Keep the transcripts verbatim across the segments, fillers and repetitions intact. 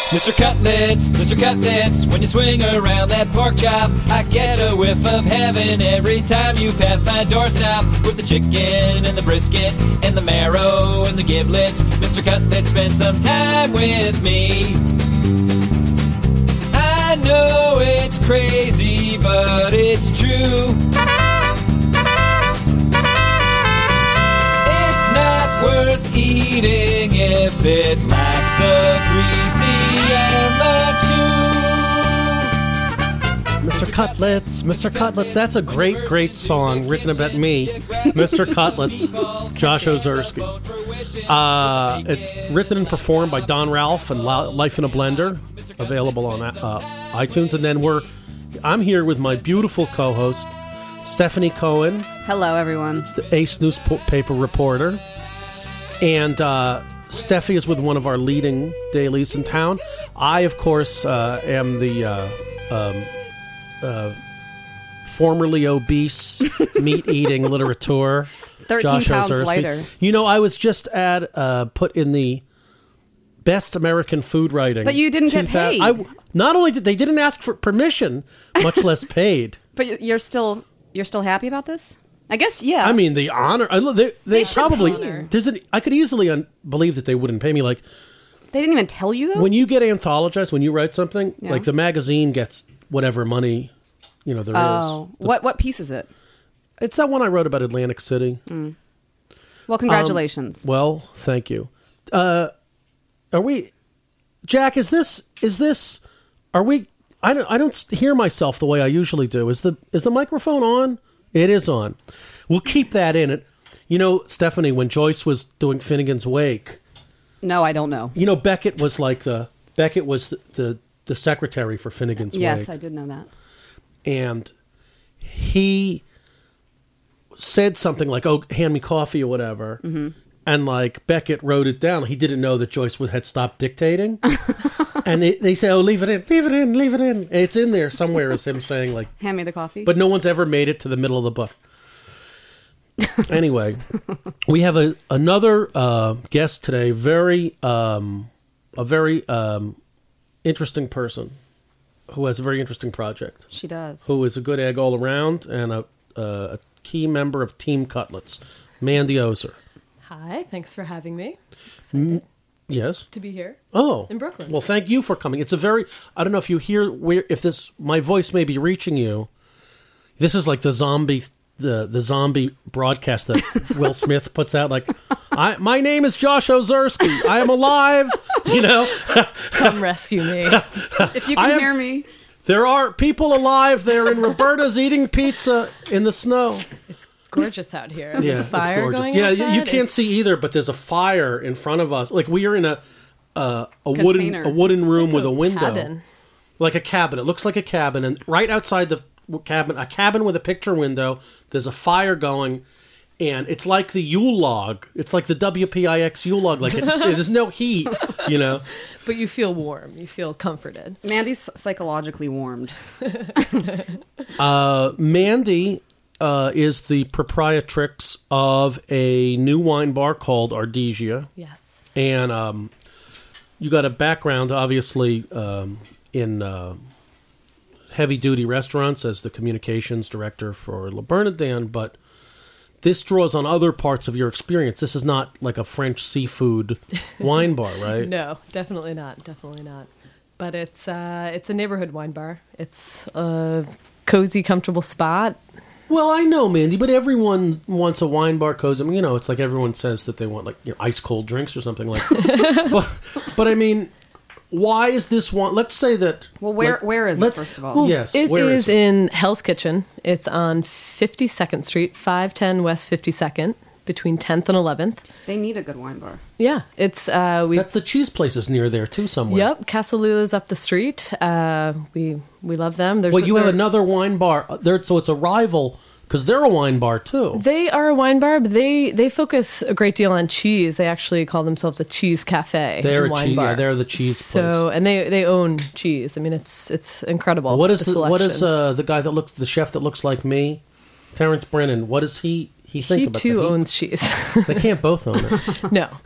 Mister Cutlets, Mister Cutlets, when you swing around that pork chop, I get a whiff of heaven every time you pass my doorstop. With the chicken and the brisket and the marrow and the giblets, Mister Cutlet, spend some time with me. I know it's crazy, but it's true. It's not worth eating if it lacks the greasy and the chew. Mister Cutlets, Mister Cutlets, that's a great, great song written about me, Mister Cutlets, Josh Ozersky. Uh, it's written and performed by Don Ralph and Life in a Blender, available on uh, iTunes. And then we're, I'm here with my beautiful co-host, Stephanie Cohen. Hello, everyone. The Ace newspaper reporter. And uh, Steffi is with one of our leading dailies in town. I, of course, uh, am the uh, um, uh, formerly obese, meat-eating literateur, thirteen Josh pounds Ozersky. lighter. You know, I was just at uh, put in the Best American Food Writing. But you didn't get paid. I, not only did they didn't ask for permission, much less paid. But you're still you're still happy about this? I guess, yeah. I mean, the honor. I, they they, They should probably. honor. Does it, I could easily un, believe that they wouldn't pay me. Like They didn't even tell you, though? when you get anthologized, when you write something, Yeah. like the magazine gets whatever money, you know, there Oh. is. The- What, what piece is it? It's that one I wrote about Atlantic City. Well, congratulations. Um, well, thank you. Uh, are we, Jack? Is this? Is this? Are we? I don't. I don't hear myself the way I usually do. Is the is the microphone on? It is on. We'll keep that in it. You know, Stephanie, when Joyce was doing Finnegan's Wake, no, I don't know. you know, Beckett was like the Beckett was the the, the secretary for Finnegan's Yes, Wake. I did know that. And he said something like, "Oh, hand me coffee" or whatever. Mm-hmm. And like Beckett wrote it down. He didn't know that Joyce would had stopped dictating. And they, they say, "Oh, leave it in, leave it in, leave it in." And it's in there somewhere as him saying like, Hand me the coffee. but no one's ever made it to the middle of the book. Anyway, we have a another uh, guest today. Very um, a very um, interesting person who has a very interesting project. She does. Who is a good egg all around and a, uh, a key member of Team Cutlets, Mandy Ozer. Hi, thanks for having me. Excited Yes. to be here. Oh, In Brooklyn. Well, thank you for coming. It's a very. I don't know if you hear where if this my voice may be reaching you. This is like the zombie the the zombie broadcast that Will Smith puts out. Like, I my name is Josh Ozersky. I am alive. You know, Come rescue me. If you I can am- hear me. there are people alive. They're in Roberta's eating pizza in the snow. It's gorgeous out here. Yeah, The fire it's gorgeous. going Yeah, you, you outside, can't it's see either, but there's a fire in front of us. Like we are in a uh, a wooden Container. a wooden room like with a a window, cabin. like a cabin. It looks like a cabin, and right outside the cabin, a cabin with a picture window. There's a fire going, and it's like the Yule log. It's like the W P I X Yule log. Like it, there's no heat, you know. But you feel warm. You feel comforted. Mandy's psychologically warmed. Uh, Mandy uh, is the proprietrix of a new wine bar called Ardesia. Yes. And um, you got a background, obviously, um, in uh, heavy-duty restaurants as the communications director for Le Bernardin, but this draws on other parts of your experience. This is not like a French seafood wine bar, right? No, definitely not. Definitely not. But it's uh, it's a neighborhood wine bar. It's a cozy, comfortable spot. Well, I know, Mandy, but everyone wants a wine bar cozy. I mean, you know, it's like everyone says that they want like you know, ice cold drinks or something like that. but, but I mean, why is this one? Let's say that. Well, where like, where is let- it, first of all? Yes, It where is is it? in Hell's Kitchen. It's on fifty-second Street, five ten West fifty-second, between tenth and eleventh. They need a good wine bar. Yeah, it's uh, we. That's the cheese places near there too, somewhere. Yep, Casalula's up the street. Uh, we we love them. There's Well, you have there- another wine bar uh, there, so it's a rival because they're a wine bar too. They are a wine bar, but they, they focus a great deal on cheese. They actually call themselves a cheese cafe. They're and a wine chee- bar. yeah, they're the cheese So, and they, they own cheese. I mean, it's it's incredible. What is the, what selection. is uh, the guy that looks the chef that looks like me, Terrence Brennan? What does he he think he about too that? owns cheese. They can't both own it. No,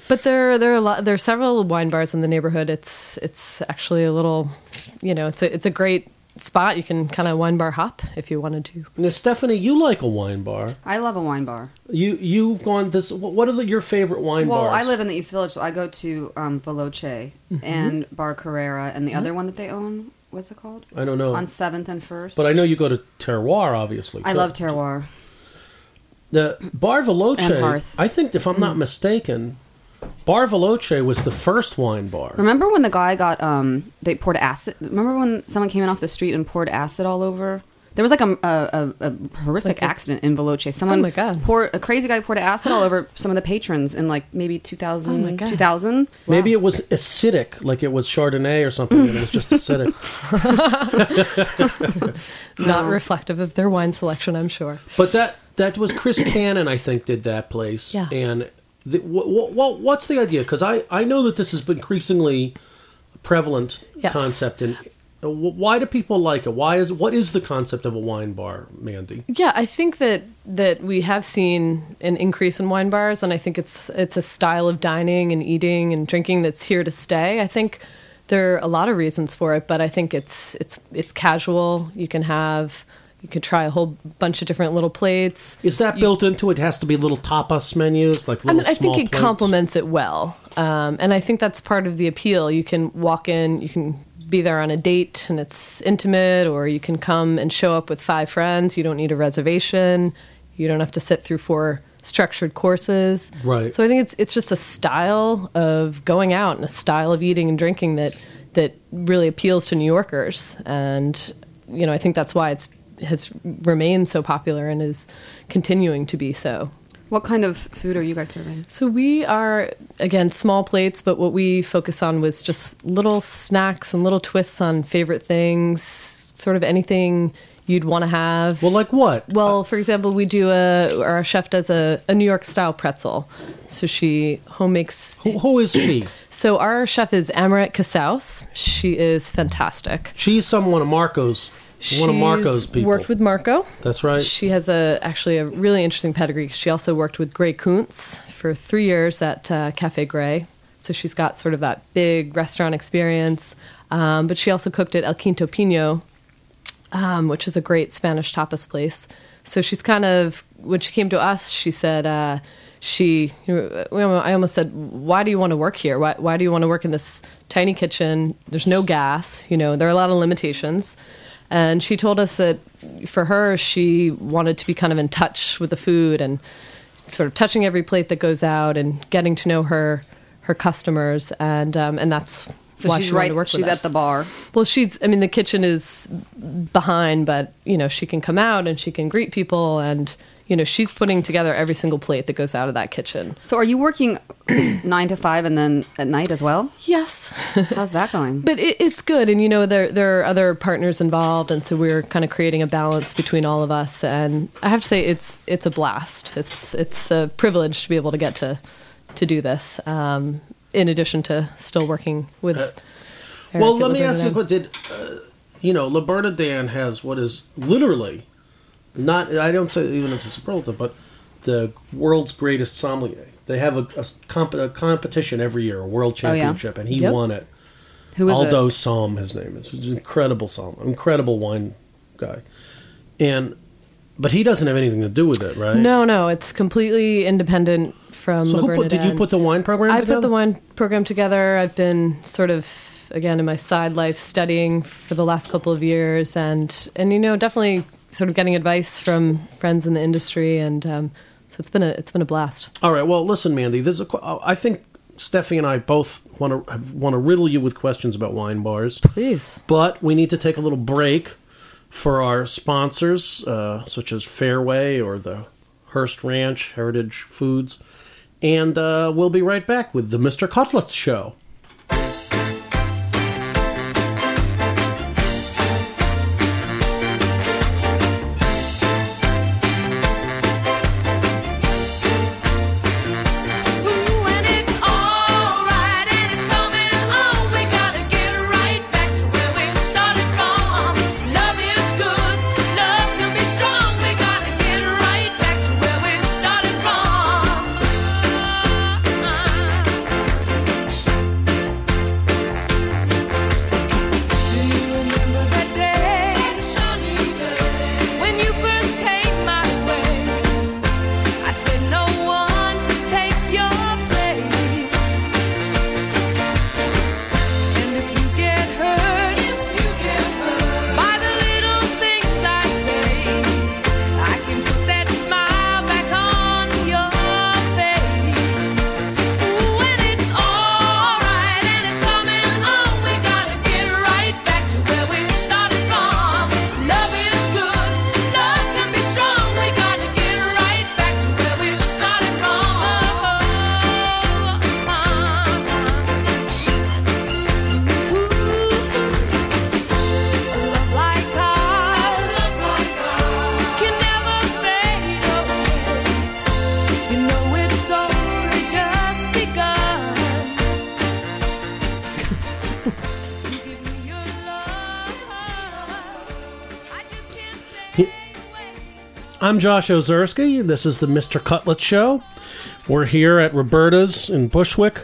But there, there are a lot. There are several wine bars in the neighborhood. It's, it's actually a little, you know, it's a, it's a great spot. You can kind of wine bar hop if you wanted to. Now, Stephanie, you like a wine bar. I love a wine bar. You you've gone this. What are the, your favorite wine Well, bars? I live in the East Village, so I go to um, Veloce and Bar Carrera, and the other one that they own. What's it called? I don't know. On Seventh and First. But I know you go to Terroir, obviously. I too. love Terroir. The Bar Veloce. And Hearth. I think, if I'm not mistaken, Bar Veloce was the first wine bar. Remember when the guy got um they poured acid? Remember when someone came in off the street and poured acid all over? There was like a a, a, a horrific Like a- accident in Veloce. Someone Oh my God. poured a crazy guy poured acid all over some of the patrons in like maybe two thousand, Oh my God. two thousand. Maybe it was acidic, like it was Chardonnay or something, and it was just acidic. Not reflective of their wine selection, I'm sure. But that that was Chris Cannon, I think, did that place. Yeah. And the, wh- wh- what's the idea? Because I, I know that this has been increasingly prevalent Yes. concept. And why do people like it? Why is what is the concept of a wine bar, Mandy? Yeah, I think that that we have seen an increase in wine bars, and I think it's it's a style of dining and eating and drinking that's here to stay. I think there are a lot of reasons for it, but I think it's it's it's casual. You can have you can try a whole bunch of different little plates. Is that built into it? Has to be little tapas menus, like I little mean, I small think it plates? complements it well, um, and I think that's part of the appeal. You can walk in, you can be there on a date, and it's intimate, or you can come and show up with five friends. You don't need a reservation. You don't have to sit through four structured courses. Right. So I think it's it's just a style of going out and a style of eating and drinking that that really appeals to New Yorkers, and you know I think that's why it's has remained so popular and is continuing to be so. What kind of food are you guys serving? So we are, again, small plates, but what we focus on was just little snacks and little twists on favorite things, sort of anything you'd want to have. Well, like what? Well, for example, we do a, our chef does a, a New York style pretzel. So she home makes. Who, who is she? So our chef is Amaret Casaus. She is fantastic. She's someone of Marco's, one of She's Marco's people. Worked with Marco. That's right. She has a actually a really interesting pedigree. She also worked with Gray Kuntz for three years at uh, Cafe Gray. So she's got sort of that big restaurant experience. Um, but she also cooked at El Quinto Pino, um, which is a great Spanish tapas place. So she's kind of, when she came to us, she said, uh, she, you know, I almost said, why do you want to work here? Why, why do you want to work in this tiny kitchen? There's no gas, you know, there are a lot of limitations. And she told us that for her, she wanted to be kind of in touch with the food and sort of touching every plate that goes out and getting to know her her customers. And um, and that's So why she's she wanted right. to work She's with at us. the bar. Well, she's, I mean, the kitchen is behind, but, you know, she can come out and she can greet people. And, you know, she's putting together every single plate that goes out of that kitchen. So are you working nine to five and then at night as well? Yes. How's that going? But it, it's good, and you know there there are other partners involved, and so we're kind of creating a balance between all of us. And I have to say, it's it's a blast. It's it's a privilege to be able to get to to do this. Um, in addition to still working with. Uh, Eric well, at let Le me ask you, Bernardin. what did uh, you know? Le Bernardin has what is literally not. I don't say even as a superlative, but the world's greatest sommelier. They have a, a, comp- a competition every year, a world Oh, yeah? championship, and he Yep. won it. Who is Aldo it? Somm, his name is. He's an incredible Somm, incredible wine guy, and but he doesn't have anything to do with it, right? No, no, it's completely independent from. So Le who put, did you Bernardin. put the wine program I together? put the wine program together. I've been sort of, again, in my side life studying for the last couple of years, and and you know definitely sort of getting advice from friends in the industry, and um, so it's been a it's been a blast. All right. Well, listen, Mandy. There's a. qu- I think Steffi and I both want to want to riddle you with questions about wine bars, Please. but we need to take a little break for our sponsors, uh, such as Fairway or the Hearst Ranch Heritage Foods, and uh, we'll be right back with the Mister Cutlets Show. Ooh, and it's alright, and it's coming on. We gotta get right back to where we started from. Love is good, love can be strong. We gotta get right back to where we started from. I'm Josh Ozersky. This is the Mister Cutlet Show. We're here at Roberta's in Bushwick,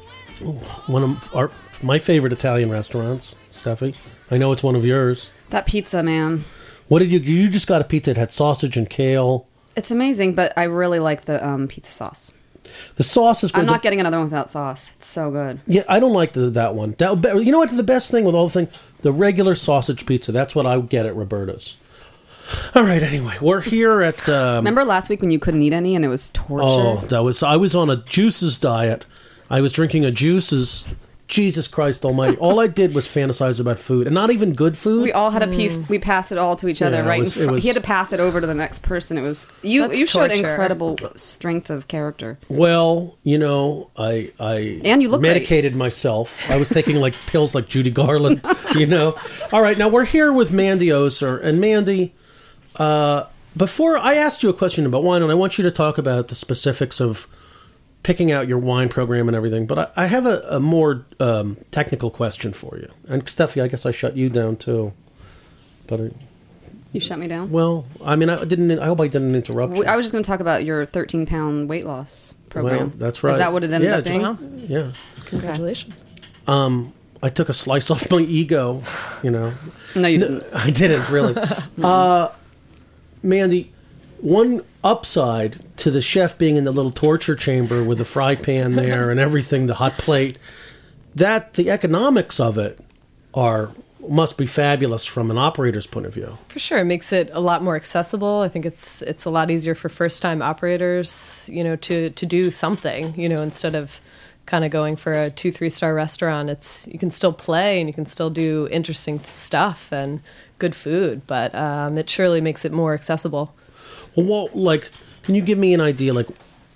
one of our my favorite Italian restaurants. Steffi, I know it's one of yours. That pizza, man. What did you? You just got a pizza that had sausage and kale. It's amazing, but I really like the um, pizza sauce. The sauce is good. I'm not The- getting another one without sauce. It's so good. Yeah, I don't like the, that one. That you know what? The best thing with all the thing, the regular sausage pizza. That's what I get at Roberta's. All right. Anyway, we're here at. Um, Remember last week when you couldn't eat any and it was torture? oh, that was. I was on a juices diet. I was drinking a juices. Jesus Christ Almighty! All I did was fantasize about food, and not even good food. We all had a piece. We passed it all to each other, Yeah, it right? was- in front. it was- he had to pass it over to the next person. It was you. That's you showed torture. incredible strength of character. Well, you know, I I And you look medicated myself. I was taking like pills like Judy Garland, you know. All right, now we're here with Mandy Oser, and Mandy. Uh, before I asked you a question about wine, and I want you to talk about the specifics of picking out your wine program and everything. But I, I have a, a more um, technical question for you. And Steffi, I guess I shut you down too. But I, You shut me down. well, I mean, I didn't. I hope I didn't interrupt you. We- I was just going to talk about your thirteen pound weight loss program. Well, that's right. Is that what it ended yeah, up just- being? Yeah. Congratulations. Um, I took a slice off my ego, you know. No, you No, didn't. I didn't really. uh, Mandy, one upside to the chef being in the little torture chamber with the fry pan there and everything, the hot plate, that the economics of it are must be fabulous from an operator's point of view. For sure, it makes it a lot more accessible. I think it's it's a lot easier for first time operators, you know, to to do something, you know, instead of kind of going for a two three star restaurant. It's you can still play and you can still do interesting stuff and good food, but um, it surely makes it more accessible. Well, what, like, can you give me an idea? Like,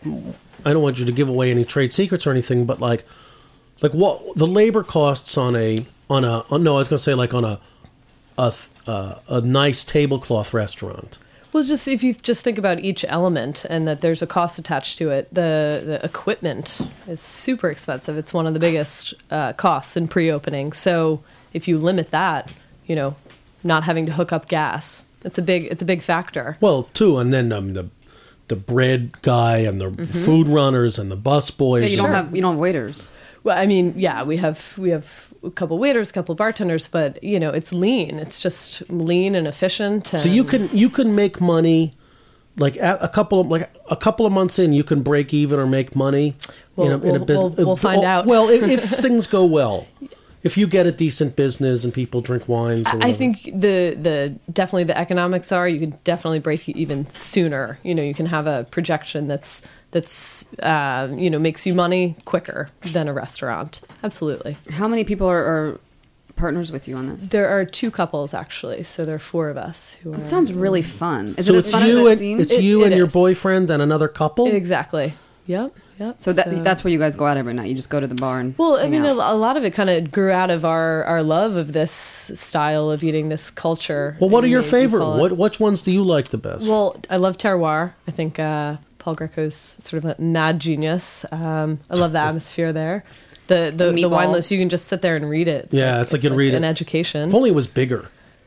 I don't want you to give away any trade secrets or anything, but like, like what the labor costs on a on a oh, no, I was going to say like on a a th- uh, a nice tablecloth restaurant. Well, just if you just think about each element and that there's a cost attached to it, the, the equipment is super expensive. It's one of the biggest uh, costs in pre-opening. So if you limit that, you know, not having to hook up gas, it's a big it's a big factor. Well, too, and then um, the the bread guy and the food runners and the bus boys. Yeah, you don't and- have you don't have waiters. Well, I mean, yeah, we have we have a couple waiters, a couple bartenders, but you know, it's lean. It's just lean and efficient. And So you can you can make money, like a, a couple of like a couple of months in, you can break even or make money. We'll- in a, in a we'll- business. we'll- we'll find oh, out. Well, if, if things go well, if you get a decent business and people drink wines. Or I whatever. think the the definitely the economics are you can definitely break even sooner. You know, you can have a projection that's that's uh, you know makes you money quicker than a restaurant. Absolutely. How many people are, are partners with you on this? There are two couples actually, so there are four of us who are. That sounds really fun. Is so it it's as fun you as it and seems? it's It- you it and your is. boyfriend and another couple. Exactly. Yep. Yep. so that that's where you guys go out every night. You just go to the bar and Well, I hang mean, a, out. a lot of it kind of grew out of our, our love of this style of eating, this culture. Well, what are We- your we favorite? call it- What which ones do you like the best? Well, I love terroir. I think uh, Paul Greco's sort of a mad genius. Um, I love the atmosphere there. The the, The the wine meatballs. list, you can just sit there and read it. Yeah, it's like you read an it. education. if only it was bigger.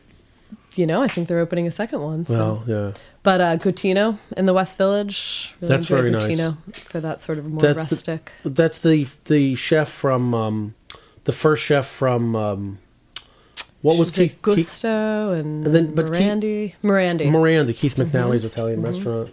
You know, I think they're opening a second one. So. Well, yeah. But uh, Gotino in the West Village. Really That's enjoy very nice. Gotino for that sort of more That's rustic. the that's the the chef from um, the first chef from um, what was There's Keith, Keith Gusto and, And then- but Keith- Morandi. Morandi. Miranda Keith McNally's Mm-hmm. Italian restaurant.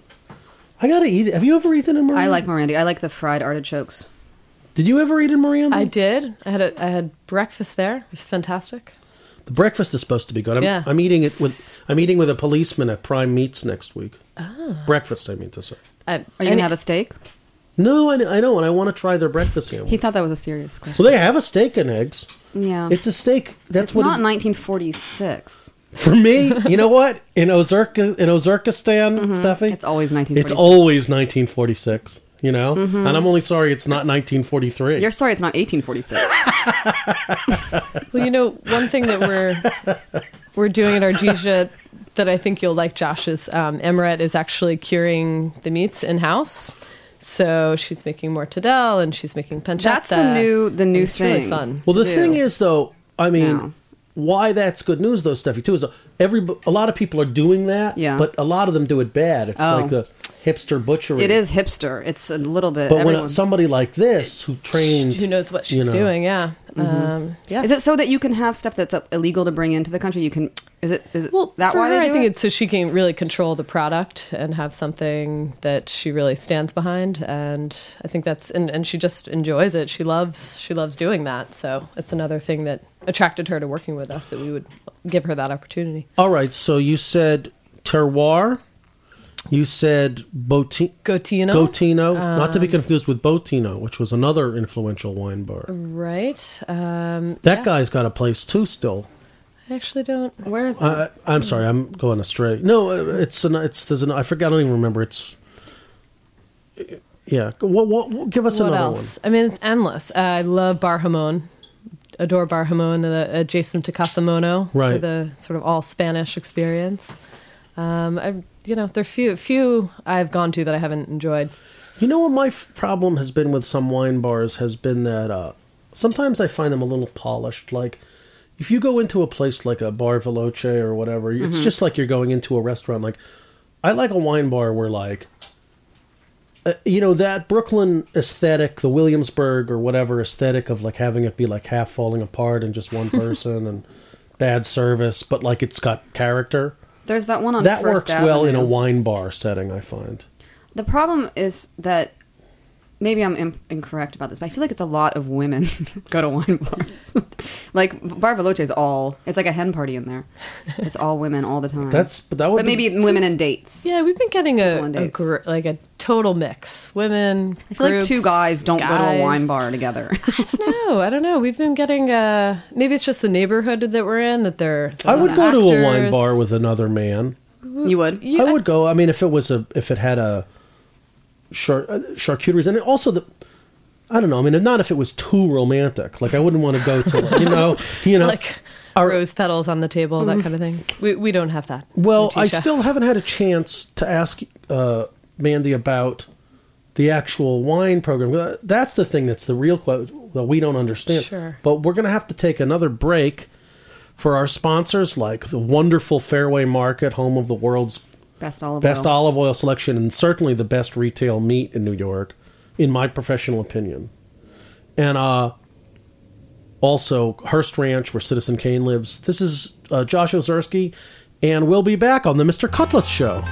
I gotta eat it. Have you ever eaten in Miranda? I like Morandi. I like the fried artichokes. Did you ever eat in Miranda? I did. I had a I had breakfast there. It was fantastic. The breakfast is supposed to be good. I'm, Yeah. I'm eating it with I'm eating with a policeman at Prime Meats next week. Breakfast, I mean to say. I, Are you and gonna it- have a steak? No, I, I don't. I want to try their breakfast sandwich. He thought that was a serious question. Well, they have a steak and eggs. Yeah, It's a steak. That's it's what not it- nineteen forty-six. for me. You know what? In Ozurka, in Uzbekistan, Steffi, It's always nineteen it's forty-six. always nineteen forty-six. You know, and I'm only sorry it's not nineteen forty-three. You're sorry, it's not eighteen forty-six. Well, you know, one thing that we're we're doing at Argesia that I think you'll like, Josh, is um, Emiret is actually curing the meats in house. So she's making mortadelle and she's making pancetta. That's the new the new It's thing. really fun. Well, the to thing do. is, though, I mean, No. why that's good news, though, Steffi, too, is every a lot of people are doing that, Yeah. but a lot of them do it bad. It's Oh. like the hipster butchery. It is hipster. It's a little bit. But everyone- when somebody like this, who trained... Who knows what she's you know. doing? Yeah. Um, yeah. Is it so that you can have stuff that's uh, illegal to bring into the country? You can. Is it? Is it Well, that for why her, they do I think it? it's so she can really control the product and have something that she really stands behind. And I think that's and, and she just enjoys it. She loves she loves doing that. So it's another thing that attracted her to working with us, that we would give her that opportunity. All right, so you said terroir. You said Boti- Gotino, Gotino, not Um, to be confused with Botino, which was another influential wine bar. right? Um, That yeah. guy's got a place too still. I actually don't. Where is that? I, I'm sorry, I'm going astray. No, uh, it's an, it's there's an, I forgot. I don't even remember. It's yeah. What, what, what give us What another else? I mean, it's endless. Uh, I love Bar Hamon. Adore Bar Hamon, uh, adjacent to Casamono, Right. with a sort of all Spanish experience. Um, I, you know, there are few few I've gone to that I haven't enjoyed. one. You know what my f- problem has been with some wine bars has been that uh, sometimes I find them a little polished. Like if you go into a place like a Bar Veloce or whatever, it's just like you're going into a restaurant. Like I like a wine bar where like. Uh, you know, that Brooklyn aesthetic, the Williamsburg or whatever aesthetic of like having it be like half falling apart and just one person and bad service, but like it's got character. There's that one on That First works well in a Avenue. wine bar setting, I find. The problem is that maybe I'm im- incorrect about this, but I feel like it's a lot of women go to wine bars. Like Bar Veloce is all. It's like a hen party in there. It's all women all the time. That's but that would but be, maybe women and dates. Yeah, we've been getting a, People on a dates. gr- like a total mix. Women. I feel like two groups, guys don't go to a guys. wine bar together. No, I don't know. We've been getting. Uh, maybe it's just the neighborhood that we're in that they're. I would the go to a wine actors. bar with another man. You would? You- I would go. I mean, if it was a if it had a char, uh, charcuteries and it also the. I don't know. I mean, not if it was too romantic. Like I wouldn't want to go to, you know, you know, like our- rose petals on the table, that kind of thing. We we don't have that. Well, in I Tisha. still haven't had a chance to ask uh, Mandy about the actual wine program. Uh, That's the thing that's the real question that we don't understand. Sure. But we're going to have to take another break for our sponsors, like the wonderful Fairway Market, home of the world's Best olive best oil. olive oil selection, and certainly the best retail meat in New York, in my professional opinion. And uh, also Hearst Ranch, where Citizen Kane lives. This is uh, Josh Ozersky, and we'll be back on the Mister Cutlass Show.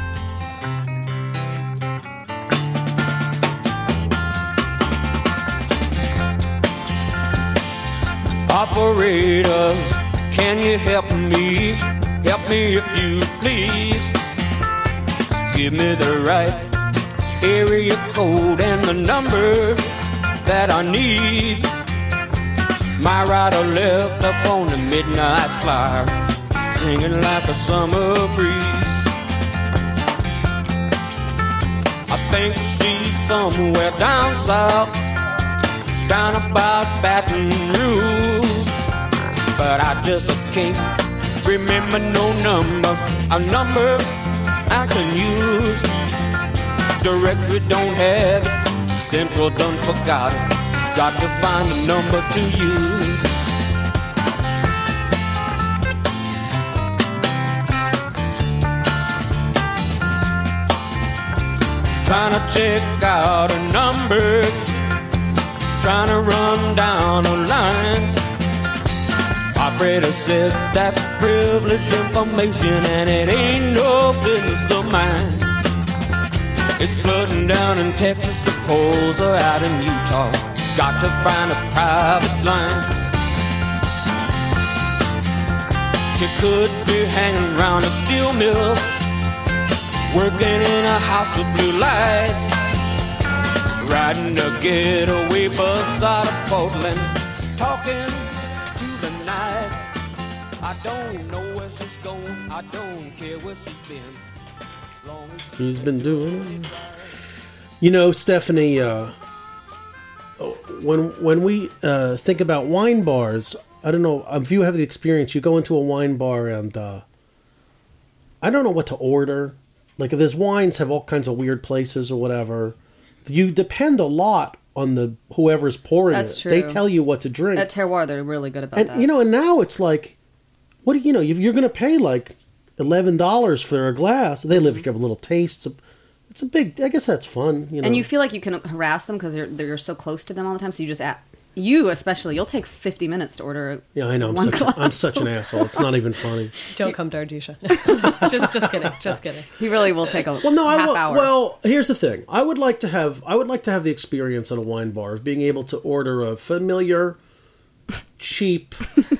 Operator, can you help me? Help me if you please. Give me the right area code and the number that I need. My rider left up on the midnight flyer, singing like a summer breeze. I think she's somewhere down south, down about Baton Rouge, but I just can't remember no number, a number I can use. Directory don't have it, Central done forgot it. Got to find a number to use. Trying to check out a number, trying to run down a line. Operator said that's privileged information and it ain't no business of mine. It's flooding down in Texas, the polls are out in Utah. Got to find a private line. You could be hanging around a steel mill, working in a house of blue lights, riding a getaway bus out of Portland, talking to the night. I don't know where she's going, I don't care where she's been. Long as He's been doing it. You know, Stephanie, uh, when when we uh, think about wine bars, I don't know if you have the experience. You go into a wine bar and uh, I don't know what to order. Like if there's wines have all kinds of weird places or whatever. You depend a lot on the whoever's pouring That's it. true. They tell you what to drink. At Terroir, they're really good about and that. you know, and now it's like what do you know? If you're going to pay like eleven dollars for a glass, they live. You have a little taste. It's a, it's a big. I guess that's fun. You know, And you feel like you can harass them because you're you're so close to them all the time. So you just at you especially you'll take fifty minutes to order. yeah, I know. I'm one such, glass. I'm such an asshole. It's not even funny. Don't come to Ardisha. just, just kidding. Just kidding. He really will take a Well, no, I half wa- hour. well, here's the thing. I would like to have I would like to have the experience at a wine bar of being able to order a familiar, cheap,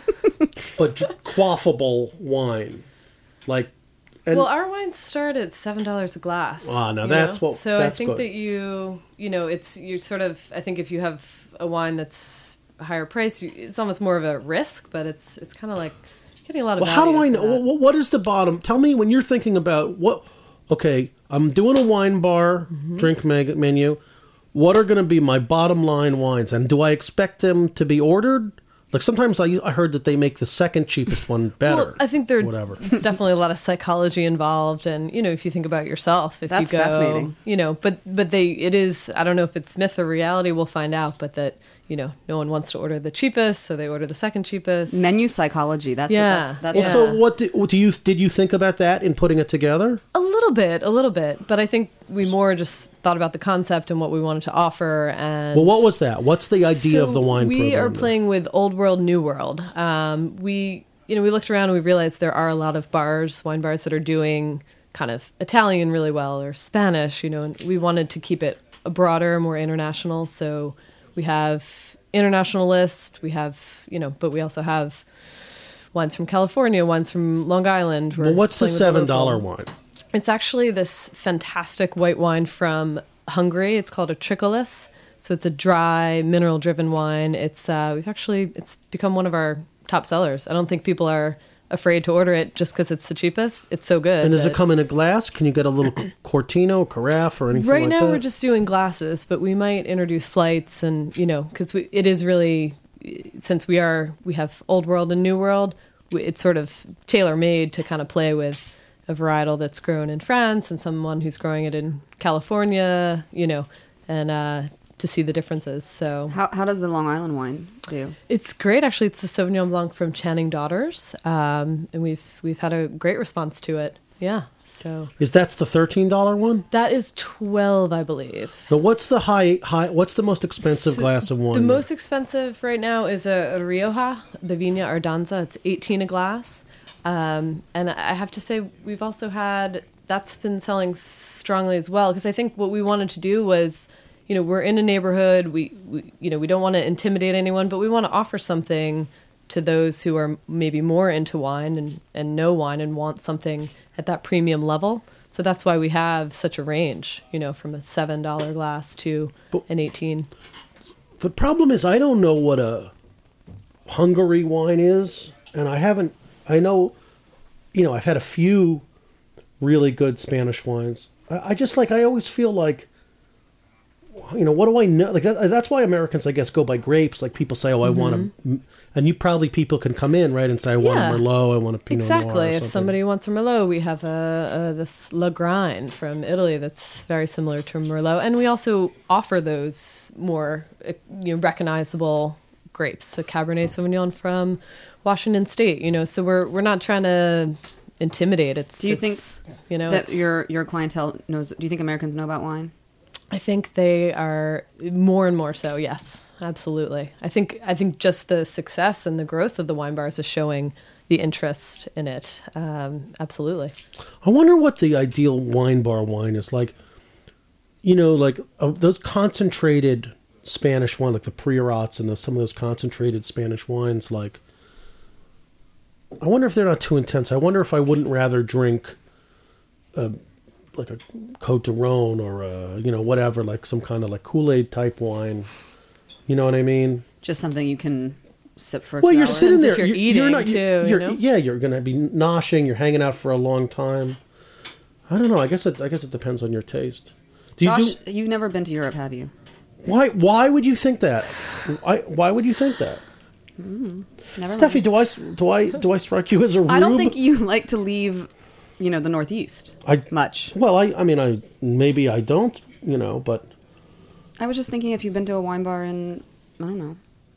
but dr- quaffable wine, like. And, Well, our wines start at seven dollars a glass. Ah, now you that's know? what- So that's I think good. that you, you know, it's you sort of. I think if you have a wine that's a higher price, you, it's almost more of a risk, but it's it's kind of like getting a lot of. well, how do value I for know? that. What, what is the bottom? Tell me when you're thinking about what. Okay, I'm doing a wine bar Mm-hmm. drink meg- menu. What are going to be my bottom line wines, and do I expect them to be ordered? Like sometimes I, I heard that they make the second cheapest one better. Well, I think there's whatever. definitely a lot of psychology involved, and you know, if you think about yourself, if That's you go, fascinating. you know, but but they it is. I don't know if it's myth or reality. We'll find out. But that you know, no one wants to order the cheapest, so they order the second cheapest. menu psychology. That's Yeah. That's, that's Well, Yeah. so what do, what do you did you think about that in putting it together? A little bit, a little bit, but I think we more just thought about the concept and what we wanted to offer. And Well, what was that? What's the idea So of the wine we program? are then? playing with Old World, New World. Um, we, you know, we looked around and we realized there are a lot of bars, wine bars that are doing kind of Italian really well or Spanish, you know, and we wanted to keep it a broader, more international. So we have international list, we have, you know, but we also have wines from California, wines from Long Island. We're Well, what's the playing with seven dollar local. wine? It's actually this fantastic white wine from Hungary. It's called a Tricholis. So it's a dry, mineral-driven wine. It's uh, we've actually it's become one of our top sellers. I don't think people are afraid to order it just because it's the cheapest. It's so good. And does it that- come in a glass? Can you get a little Cortino, carafe, or anything Right like now that? we're just doing glasses, but we might introduce flights, and you know, because it is really since we are we have Old World and New World. we- It's sort of tailor made to kind of play with a varietal that's grown in France and someone who's growing it in California, you know, and uh, to see the differences. So how how does the Long Island wine do? it's great, actually. It's the Sauvignon Blanc from Channing Daughters, um, and we've we've had a great response to it. Yeah, so Is that's the thirteen dollar one? that is twelve, I believe. So what's the high high? What's the most expensive So glass of wine? The then? most expensive right now is a, a Rioja, the Viña Ardanza. It's eighteen a glass. Um, and I have to say, we've also had, that's been selling strongly as well. Because I think what we wanted to do was, you know, we're in a neighborhood. We, we you know, we don't want to intimidate anyone, but we want to offer something to those who are maybe more into wine and, and know wine and want something at that premium level. So that's why we have such a range, you know, from a seven dollar glass to an eighteen. The problem is I don't know what a Hungary wine is, and I haven't. I know, you know, I've had a few really good Spanish wines. I, I just like. I always feel like, you know, what do I know? Like that, that's why Americans, I guess, go by grapes. Like people say, "Oh, I want a," and you probably people can come in right and say, "I want Yeah. a Merlot. I want a Pinot Noir." Exactly. or If something. somebody wants a Merlot, we have a, a this La Grigne from Italy that's very similar to a Merlot, and we also offer those more uh, you know, recognizable grapes. So Cabernet Sauvignon from Washington State. You know, so we're we're not trying to intimidate. It's Do you it's, think you know that it's- your your clientele knows? Do you think Americans know about wine? I think they are more and more so. Yes, absolutely. I think I think just the success and the growth of the wine bars is showing the interest in it. Um, absolutely. I wonder what the ideal wine bar wine is like. You know, like uh, those concentrated Spanish wine, like the Priorates and those, some of those concentrated Spanish wines. Like, I wonder if they're not too intense. I wonder if I wouldn't rather drink, a, like a Côte de Rhône or a, you know, whatever, like some kind of like Kool-Aid type wine. You know what I mean? Just something you can sip for. A Well, few you're hours? sitting there. if you're you- eating, not, too, you you're- know? Yeah, you're going to be noshing. You're hanging out for a long time. I don't know. I guess it. I guess it depends on your taste. Do you Josh, do? you've never been to Europe, have you? Why? Why would you think that? Why? Why would you think that? Never Steffi, mind. do I do I do I strike you as a rube? I don't think you like to leave, you know, the Northeast I much. well, I I mean, I maybe I don't, you know, but I was just thinking if you've been to a wine bar in, I don't know,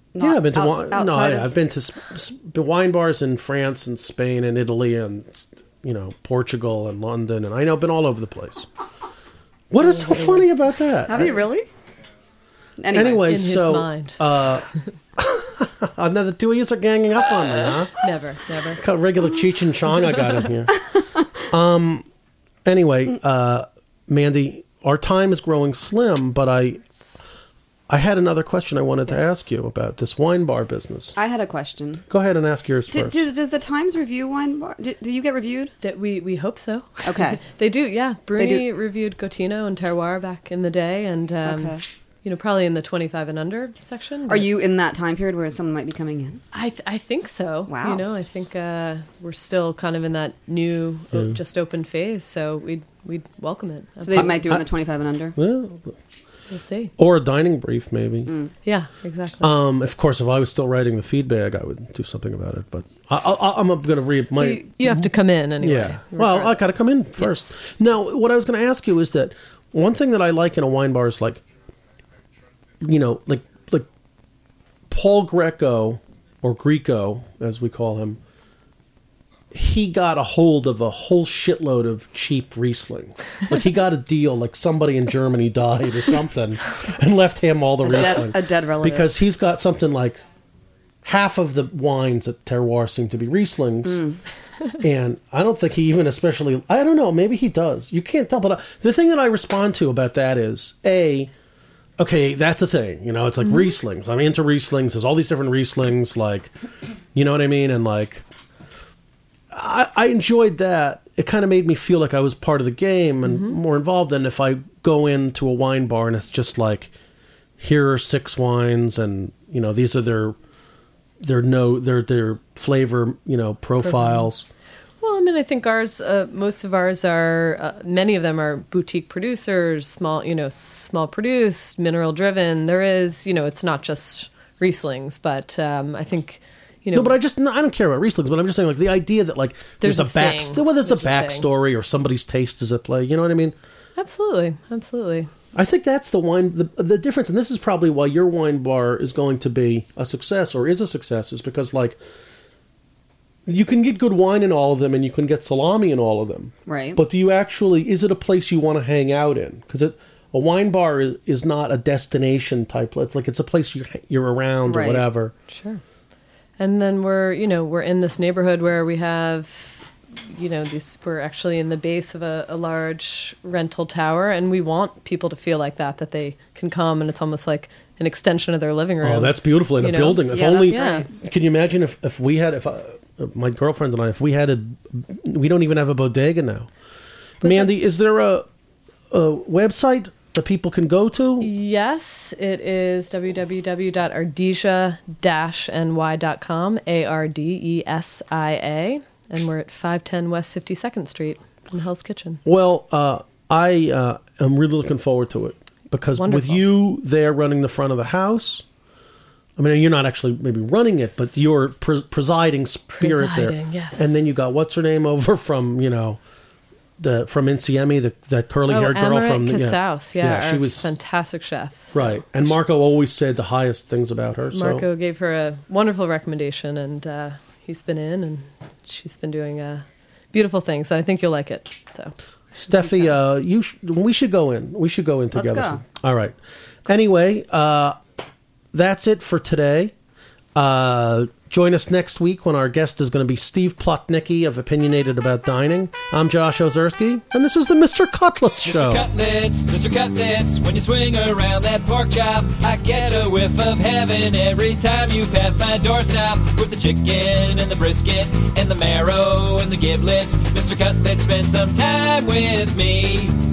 Not yeah, I've been to outs- wine, no, outside I, of- I've been to s- s- wine bars in France and Spain and Italy and you know Portugal and London, and I know I've been all over the place. What is so funny about that? Have you really? Anyway, Anyway, In his so mind. uh, another two of you are ganging up on me, huh? Never, never. Got regular Cheech and Chong I got in here. Um. Anyway, uh, Mandy, our time is growing slim, but I, I had another question I wanted to ask you about this wine bar business. I had a question. Go ahead and ask yours Do, first. do, does the Times review wine bar? Do, do you get reviewed? That we we hope so. Okay. They do, yeah. Bruni do. reviewed Cotino and Terroir back in the day, and um, Okay. you know, probably in the twenty-five and under section. Are but you in that time period where someone might be coming in? I th- I think so. Wow. You know, I think uh, we're still kind of in that new, o- just open phase, so we'd we'd welcome it. So they might do in the twenty-five and under. Well, We'll see. or a dining brief, maybe. Mm. Yeah, exactly. Um, of course, if I was still writing the feedback, I would do something about it. But I, I, I'm going to read my. you, you have to come in anyway. Yeah. Well, I got to come in first. Yes. Now, what I was going to ask you is that one thing that I like in a wine bar is like, you know, like like Paul Greco or Greco, as we call him. He got a hold of a whole shitload of cheap Riesling. Like he got a deal, like somebody in Germany died or something, and left him all the A dead- Riesling. a dead relative. Because he's got something like half of the wines at Terroir seem to be Rieslings. Mm. And I don't think he even especially, I don't know, maybe he does. You can't tell. But I, the thing that I respond to about that is, A, okay, that's a thing. You know, it's like Mm-hmm. Rieslings. I'm into Rieslings. There's all these different Rieslings. Like, you know what I mean? And like, I, I enjoyed that. It kind of made me feel like I was part of the game and Mm-hmm. more involved than if I go into a wine bar and it's just like, here are six wines and, you know, these are their, their no, their, their flavor, you know, profiles. Well, I mean, I think ours, uh, most of ours are, uh, many of them are boutique producers, small, you know, small produced, mineral driven. There is, you know, it's not just Rieslings, but um, I think, you know. No, but I just, no, I don't care about Rieslings, but I'm just saying like the idea that like there's, There's a, a back, thing. well, there's, There's a a thing. backstory or somebody's taste is at play. You know what I mean? Absolutely, absolutely. I think that's the wine, the, the difference, and this is probably why your wine bar is going to be a success or is a success, is because like you can get good wine in all of them and you can get salami in all of them. Right. But do you actually, is it a place you want to hang out in? Because it, a wine bar is, is not a destination type. It's like it's a place you're, you're around or Right. whatever. Sure. And then we're, you know, we're in this neighborhood where we have, you know, these, we're actually in the base of a, a large rental tower, and we want people to feel like that, that they can come and it's almost like an extension of their living room. Oh, that's beautiful in You a know? building. If Yeah, only, that's great. can you imagine if, if we had, if I, my girlfriend and I, if we had a, we don't even have a bodega now. Mandy, is there a, a website that people can go to? Yes, it is w w w dot ardesia dash n y dot com, A R D E S I A, and we're at five ten West fifty-second Street in Hell's Kitchen. Well, uh, I uh, am really looking forward to it because with Wonderful. you there running the front of the house, I mean, you're not actually maybe running it, but you're pre- presiding spirit there. Presiding, yes. And then you got what's her name over from, you know, the from Insieme, the that curly haired oh, girl Amaret from the Casaus, yeah, she our was fantastic chef. So right. And Marco always said the highest things about her. Marco So gave her a wonderful recommendation, and uh, he's been in, and she's been doing uh, beautiful things. I think you'll like it. So Steffi, uh, you sh- we should go in. We should go in Let's together. go. All right. Anyway, uh, that's it for today. Uh, join us next week when our guest is going to be Steve Plotnicki of Opinionated About Dining. I'm Josh Ozersky, and this is the Mister Cutlets Show. Cutlets, Mister Cutlets, when you swing around that pork chop, I get a whiff of heaven every time you pass my doorstop. With the chicken and the brisket and the marrow and the giblets, Mister Cutlets, spend some time with me.